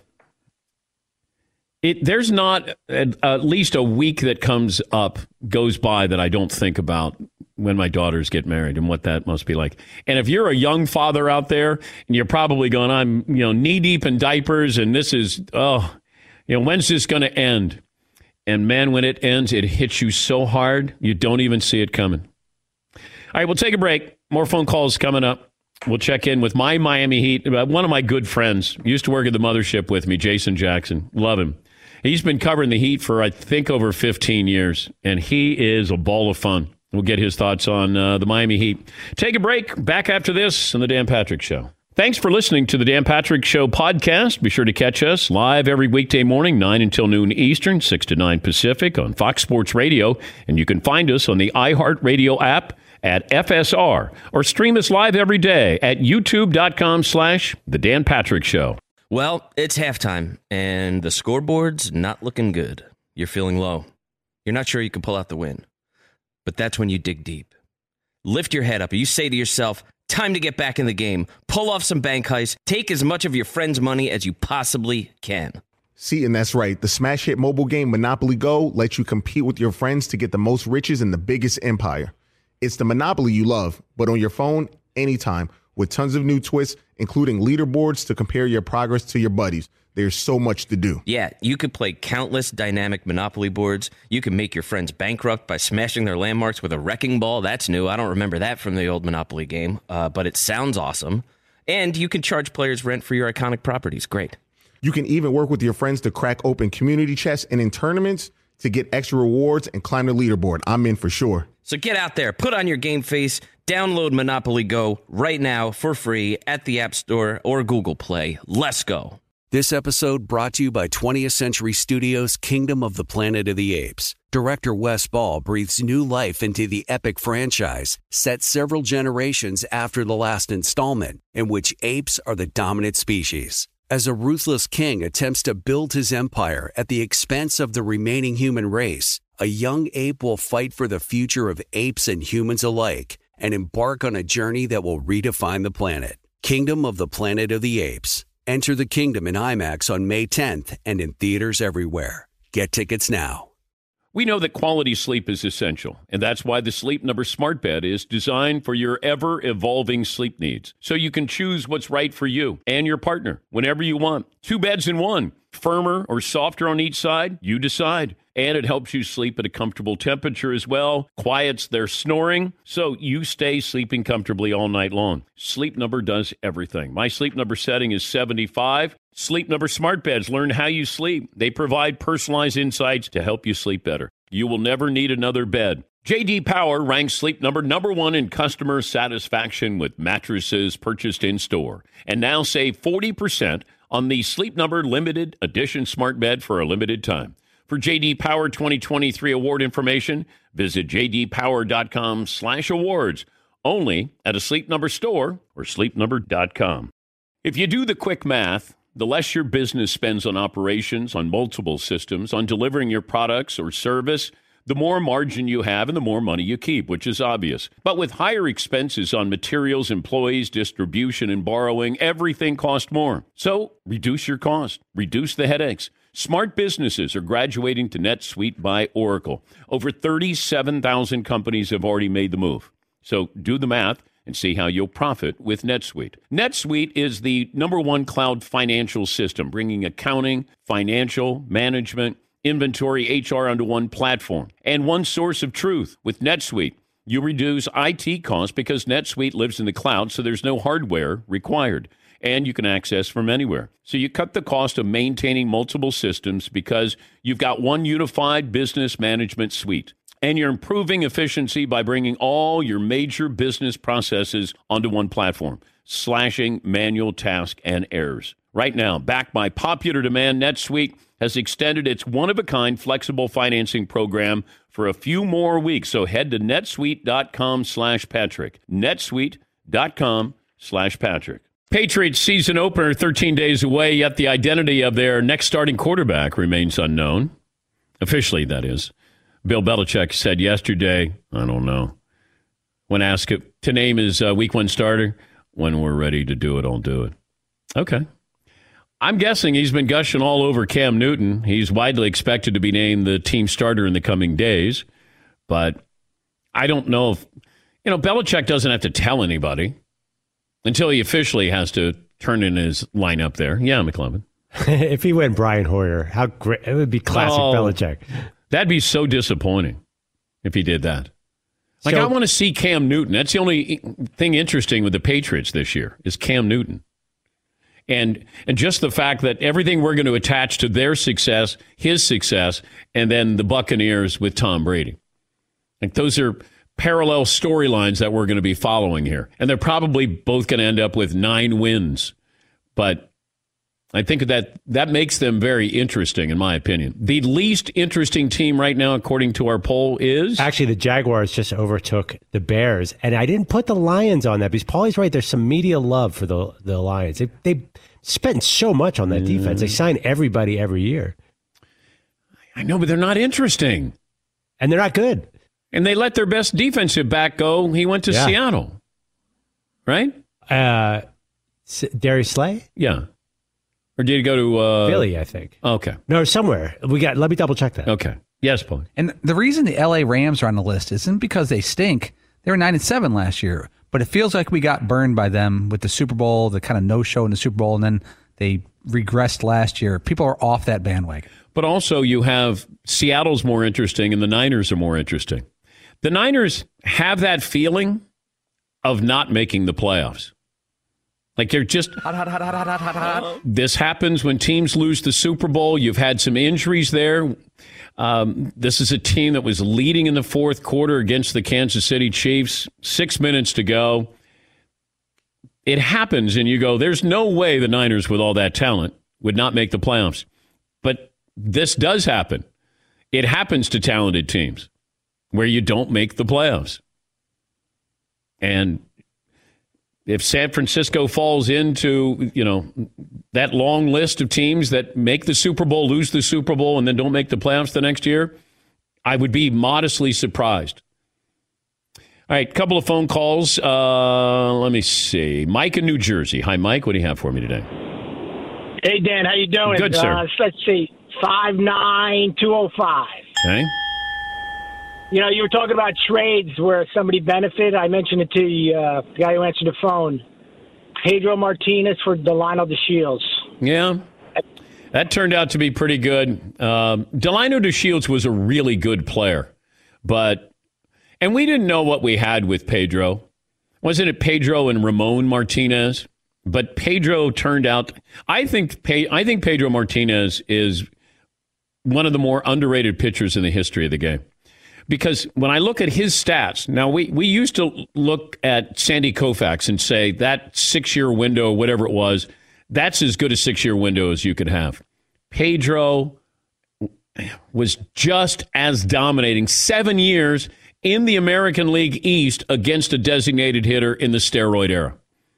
It, there's not at, at least a week that comes up, goes by that I don't think about when my daughters get married and what that must be like. And if you're a young father out there and you're probably going, I'm, you know, knee deep in diapers and this is, oh, you know, when's this going to end? And man, when it ends, it hits you so hard, you don't even see it coming. All right, we'll take a break. More phone calls coming up. We'll check in with my Miami Heat. One of my good friends used to work at the mothership with me, Jason Jackson. Love him. He's been covering the Heat for, I think, over fifteen years, and he is a ball of fun. We'll get his thoughts on uh, the Miami Heat. Take a break. Back after this on The Dan Patrick Show. Thanks for listening to The Dan Patrick Show podcast. Be sure to catch us live every weekday morning, nine until noon Eastern, six to nine Pacific on Fox Sports Radio. And you can find us on the iHeartRadio app at F S R or stream us live every day at youtube.com slash The Dan Patrick Show. Well, it's halftime, and the scoreboard's not looking good. You're feeling low. You're not sure you can pull out the win. But that's when you dig deep. Lift your head up, and you say to yourself, time to get back in the game. Pull off some bank heists. Take as much of your friend's money as you possibly can. See, and that's right. The smash hit mobile game Monopoly Go lets you compete with your friends to get the most riches in the biggest empire. It's the Monopoly you love, but on your phone, anytime, with tons of new twists, including leaderboards to compare your progress to your buddies. There's so much to do. Yeah, you could play countless dynamic Monopoly boards. You can make your friends bankrupt by smashing their landmarks with a wrecking ball. That's new. I don't remember that from the old Monopoly game, uh, but it sounds awesome. And you can charge players rent for your iconic properties. Great. You can even work with your friends to crack open community chests and in tournaments to get extra rewards and climb the leaderboard. I'm in for sure. So get out there, put on your game face, download Monopoly Go right now for free at the App Store or Google Play. Let's go. This episode brought to you by twentieth Century Studios' Kingdom of the Planet of the Apes. Director Wes Ball breathes new life into the epic franchise, set several generations after the last installment, in which apes are the dominant species. As a ruthless king attempts to build his empire at the expense of the remaining human race, a young ape will fight for the future of apes and humans alike and embark on a journey that will redefine the planet. Kingdom of the Planet of the Apes. Enter the kingdom in IMAX on May tenth and in theaters everywhere. Get tickets now. We know that quality sleep is essential, and that's why the Sleep Number Smart Bed is designed for your ever-evolving sleep needs, so you can choose what's right for you and your partner whenever you want. Two beds in one, firmer or softer on each side, you decide. And it helps you sleep at a comfortable temperature as well, quiets their snoring, so you stay sleeping comfortably all night long. Sleep Number does everything. My Sleep Number setting is seventy-five. Sleep Number Smart Beds learn how you sleep. They provide personalized insights to help you sleep better. You will never need another bed. J D Power ranks Sleep Number number one in customer satisfaction with mattresses purchased in-store. And now save forty percent on the Sleep Number Limited Edition Smart Bed for a limited time. For J D Power twenty twenty-three award information, visit jdpower.com slash awards. Only at a Sleep Number store or sleep number dot com. If you do the quick math, the less your business spends on operations, on multiple systems, on delivering your products or service, the more margin you have and the more money you keep, which is obvious. But with higher expenses on materials, employees, distribution, and borrowing, everything costs more. So reduce your cost, reduce the headaches. Smart businesses are graduating to NetSuite by Oracle. Over thirty-seven thousand companies have already made the move. So do the math and see how you'll profit with NetSuite. NetSuite is the number one cloud financial system, bringing accounting, financial, management, inventory, H R onto one platform and one source of truth. With NetSuite, you reduce I T costs because NetSuite lives in the cloud, so there's no hardware required. And you can access from anywhere. So you cut the cost of maintaining multiple systems because you've got one unified business management suite. And you're improving efficiency by bringing all your major business processes onto one platform, slashing manual tasks and errors. Right now, backed by popular demand, NetSuite has extended its one-of-a-kind flexible financing program for a few more weeks. So head to netsuite.com slash Patrick. netsuite.com slash Patrick. Patriots season opener thirteen days away, yet the identity of their next starting quarterback remains unknown. Officially, that is. Bill Belichick said yesterday, I don't know, when asked to name his uh, week one starter, when we're ready to do it, I'll do it. Okay. I'm guessing he's been gushing all over Cam Newton. He's widely expected to be named the team starter in the coming days. But I don't know if, you know, Belichick doesn't have to tell anybody until he officially has to turn in his lineup there. Yeah, McLovin. If he went Brian Hoyer, how great. It would be classic oh, Belichick. That'd be so disappointing if he did that. Like, So- I want to see Cam Newton. That's the only thing interesting with the Patriots this year is Cam Newton. And and just the fact that everything we're going to attach to their success, his success, and then the Buccaneers with Tom Brady. Like, those are parallel storylines that we're going to be following here. And they're probably both going to end up with nine wins. But I think that that makes them very interesting, in my opinion. The least interesting team right now, according to our poll, is... Actually, the Jaguars just overtook the Bears. And I didn't put the Lions on that because Paulie's right. There's some media love for the, the Lions. They, they spent so much on that Yeah. defense. They sign everybody every year. I know, but they're not interesting. And they're not good. And they let their best defensive back go. He went to Yeah. Seattle. Right? Uh, S- Darius Slay? Yeah. Or did he go to uh, Philly, I think. Okay. No, somewhere. We got. Let me double check that. Okay. Yes, Paul. And the reason the L A Rams are on the list isn't because they stink. They were nine and seven last year, but it feels like we got burned by them with the Super Bowl, the kind of no show in the Super Bowl, and then they regressed last year. People are off that bandwagon. But also, you have Seattle's more interesting, and the Niners are more interesting. The Niners have that feeling of not making the playoffs. Like they're just hot, hot, hot, hot, hot, hot, hot. This happens when teams lose the Super Bowl. You've had some injuries there. Um, this is a team that was leading in the fourth quarter against the Kansas City Chiefs. Six minutes to go. It happens, and you go, there's no way the Niners, with all that talent, would not make the playoffs. But this does happen. It happens to talented teams where you don't make the playoffs. And if San Francisco falls into, you know, that long list of teams that make the Super Bowl, lose the Super Bowl, and then don't make the playoffs the next year, I would be modestly surprised. All right, couple of phone calls. Uh, let me see. Mike in New Jersey. Hi, Mike. What do you have for me today? Hey, Dan. How you doing? Good, sir. Uh, let's see. five nine two oh five. Okay. You know, you were talking about trades where somebody benefited. I mentioned it to the, uh, the guy who answered the phone. Pedro Martinez for Delino DeShields. Yeah, that turned out to be pretty good. Um, Delino DeShields was a really good player, but and we didn't know what we had with Pedro. Wasn't it Pedro and Ramon Martinez? But Pedro turned out. I think. I think Pedro Martinez is one of the more underrated pitchers in the history of the game. Because when I look at his stats, now we, we used to look at Sandy Koufax and say that six-year window, whatever it was, that's as good a six-year window as you could have. Pedro was just as dominating seven years in the American League East against a designated hitter in the steroid era.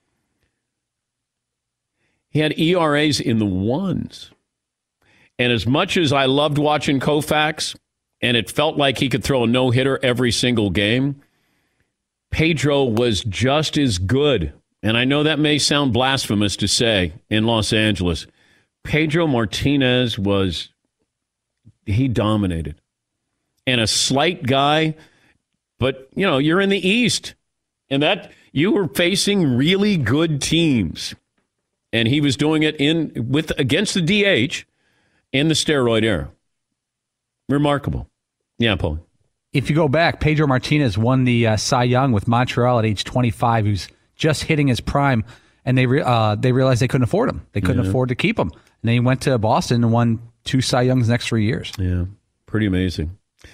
He had E R As in the ones. And as much as I loved watching Koufax, and it felt like he could throw a no-hitter every single game, Pedro was just as good. And I know that may sound blasphemous to say in Los Angeles. Pedro Martinez was, he dominated. And a slight guy, but, you know, you're in the East. And that, you were facing really good teams. And he was doing it in with against the D H in the steroid era. Remarkable. Yeah, Paul. If you go back, Pedro Martinez won the uh, Cy Young with Montreal at age twenty-five. He was just hitting his prime, and they re- uh, they realized they couldn't afford him. They couldn't Yeah. afford to keep him. And then he went to Boston and won two Cy Youngs the next three years. Yeah, pretty amazing.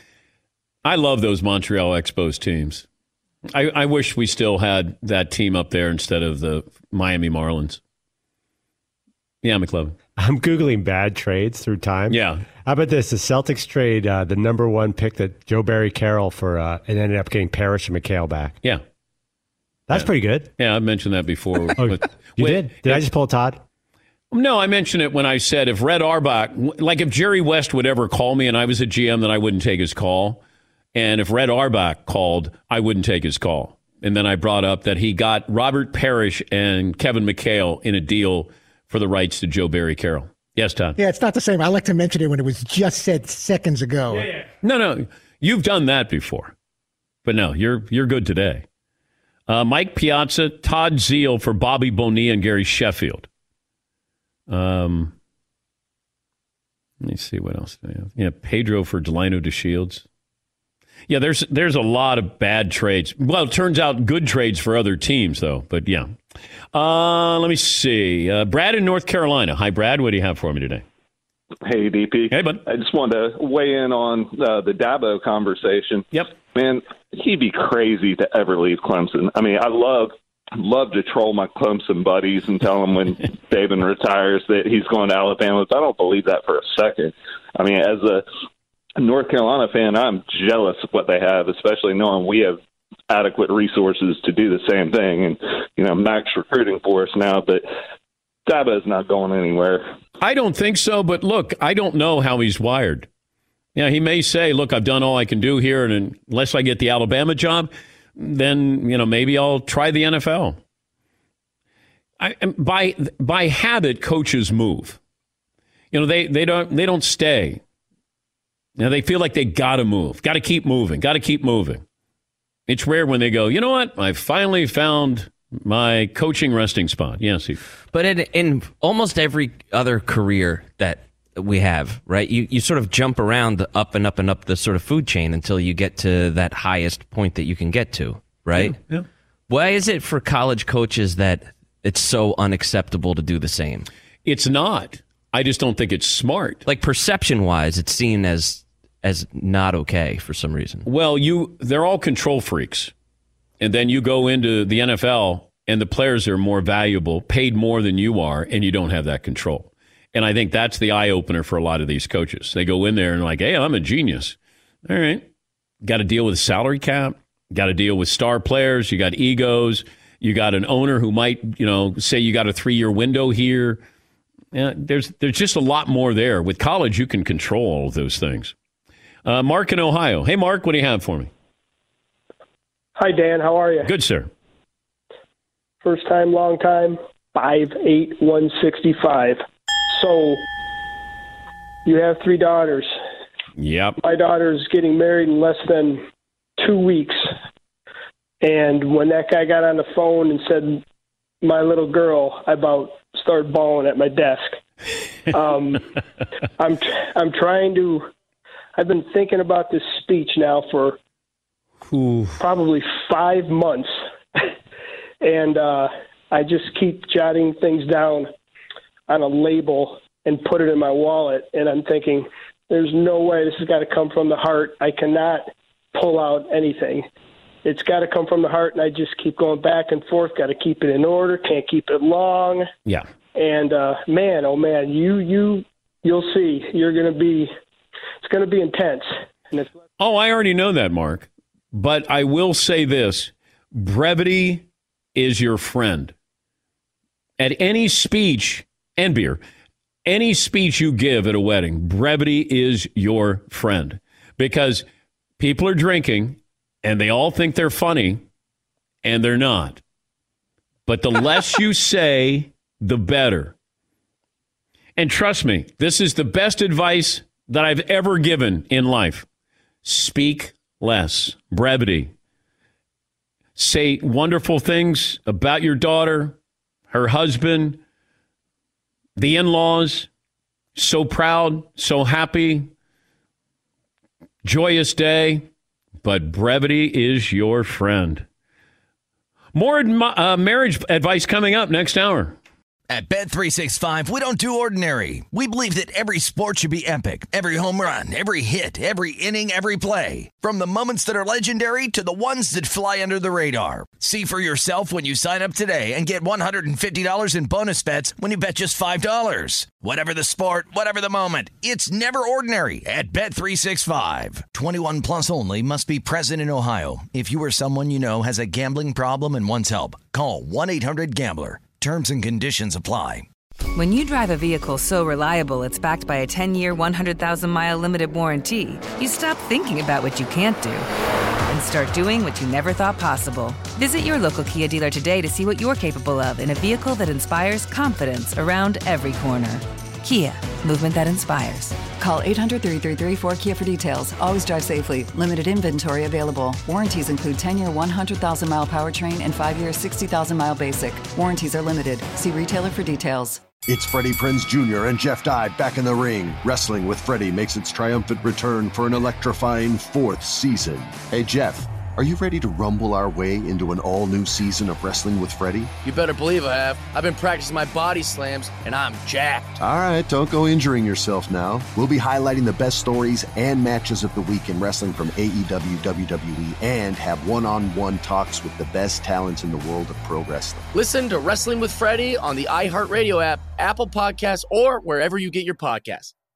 I love those Montreal Expos teams. I, I wish we still had that team up there instead of the Miami Marlins. Yeah, McLovin. I'm Googling bad trades through time. Yeah. How about this? The Celtics trade uh, the number one pick, that Joe Barry Carroll, for, uh, and ended up getting Parrish and McHale back. Yeah. That's Yeah. pretty good. Yeah, I mentioned that before. Oh, but, you wait, did? Did I just pull Todd? No, I mentioned it when I said if Red Auerbach, like if Jerry West would ever call me and I was a G M, then I wouldn't take his call. And if Red Auerbach called, I wouldn't take his call. And then I brought up that he got Robert Parrish and Kevin McHale in a deal for the rights to Joe Barry Carroll. Yes, Todd? Yeah, it's not the same. I like to mention it when it was just said seconds ago. Yeah, yeah. No, no, you've done that before. But no, you're you're good today. Uh, Mike Piazza, Todd Zeal for Bobby Bonilla and Gary Sheffield. Um, let me see what else do I have. Yeah, Pedro for Delino DeShields. Yeah, there's there's a lot of bad trades. Well, it turns out good trades for other teams, though. But yeah. Uh, let me see. Uh, Brad in North Carolina. Hi, Brad. What do you have for me today? Hey, D P. Hey, bud. I just wanted to weigh in on uh, the Dabo conversation. Yep. Man, he'd be crazy to ever leave Clemson. I mean, I love love to troll my Clemson buddies and tell them when Saban retires that he's going to Alabama. But I don't believe that for a second. I mean, as a North Carolina fan, I'm jealous of what they have, especially knowing we have adequate resources to do the same thing. And, you know, Mac's recruiting for us now, but Dabo's not going anywhere. I don't think so, but look, I don't know how he's wired. Yeah, he may say, look, I've done all I can do here, and unless I get the Alabama job, then, you know, maybe I'll try the N F L. I, by by habit, coaches move. You know, they, they don't they don't stay. Now, they feel like they got to move, got to keep moving, got to keep moving. It's rare when they go, you know what, I finally found my coaching resting spot. Yes. But in, in almost every other career that we have, right, you, you sort of jump around the up and up and up the sort of food chain until you get to that highest point that you can get to, right? Yeah, yeah. Why is it for college coaches that it's so unacceptable to do the same? It's not. I just don't think it's smart. Like perception-wise, it's seen as as not okay for some reason. Well, you they're all control freaks. And then you go into the N F L and the players are more valuable, paid more than you are, and you don't have that control. And I think that's the eye-opener for a lot of these coaches. They go in there and like, hey, I'm a genius. All right. Got to deal with salary cap. Got to deal with star players. You got egos. You got an owner who might, you know, say you got a three-year window here. Yeah, there's there's just a lot more there. With college, you can control all of those things. Uh, Mark in Ohio. Hey, Mark, what do you have for me? Hi, Dan. How are you? Good, sir. First time, long time, five eight, one sixty-five. So, you have three daughters. Yep. My daughter's getting married in less than two weeks. And when that guy got on the phone and said, my little girl, I about started bawling at my desk. Um, I'm I'm trying to, I've been thinking about this speech now for Ooh. probably five months. and uh, I just keep jotting things down on a label and put it in my wallet. And I'm thinking, there's no way this has got to come from the heart. I cannot pull out anything. It's got to come from the heart, and I just keep going back and forth. Got to keep it in order. Can't keep it long. Yeah. And uh, man, oh man, you you you'll see. You're going to be. It's going to be intense. And it's- oh, I already know that, Mark. But I will say this: brevity is your friend. At any speech and beer, any speech you give at a wedding, brevity is your friend, because people are drinking. And they all think they're funny, and they're not. But the less you say, the better. And trust me, this is the best advice that I've ever given in life. Speak less. Brevity. Say wonderful things about your daughter, her husband, the in-laws. So proud, so happy, joyous day. But brevity is your friend. More uh, marriage advice coming up next hour. At Bet three sixty-five, we don't do ordinary. We believe that every sport should be epic. Every home run, every hit, every inning, every play. From the moments that are legendary to the ones that fly under the radar. See for yourself when you sign up today and get one hundred fifty dollars in bonus bets when you bet just five dollars. Whatever the sport, whatever the moment, it's never ordinary at Bet three sixty-five. twenty-one plus only. Must be present in Ohio. If you or someone you know has a gambling problem and wants help, call one eight hundred gambler. Terms and conditions apply. When you drive a vehicle so reliable it's backed by a ten-year, one hundred thousand mile limited warranty, you stop thinking about what you can't do and start doing what you never thought possible. Visit your local Kia dealer today to see what you're capable of in a vehicle that inspires confidence around every corner. Kia, movement that inspires. Call eight hundred, three three three, four K I A for details. Always drive safely. Limited inventory available. Warranties include ten-year, one hundred thousand mile powertrain and five-year, sixty thousand mile basic. Warranties are limited. See retailer for details. It's Freddie Prinze Junior and Jeff Dye back in the ring. Wrestling with Freddie makes its triumphant return for an electrifying fourth season. Hey, Jeff, are you ready to rumble our way into an all-new season of Wrestling with Freddie? You better believe I have. I've been practicing my body slams, and I'm jacked. All right, don't go injuring yourself now. We'll be highlighting the best stories and matches of the week in wrestling from A E W, W W E, and have one-on-one talks with the best talents in the world of pro wrestling. Listen to Wrestling with Freddie on the iHeartRadio app, Apple Podcasts, or wherever you get your podcasts.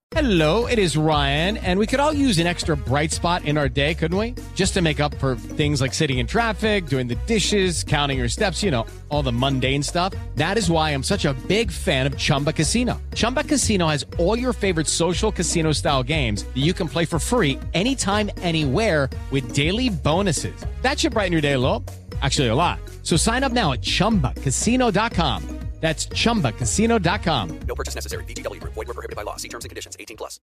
Hello, it is Ryan, and we could all use an extra bright spot in our day, couldn't we? Just to make up for things like sitting in traffic, doing the dishes, counting your steps, you know, all the mundane stuff. That is why I'm such a big fan of Chumba Casino. Chumba Casino has all your favorite social casino-style games that you can play for free anytime, anywhere with daily bonuses. That should brighten your day a little. Actually, a lot. So sign up now at chumba casino dot com. That's chumba casino dot com. No purchase necessary. V G W Group. Void where prohibited by law. See terms and conditions. eighteen plus.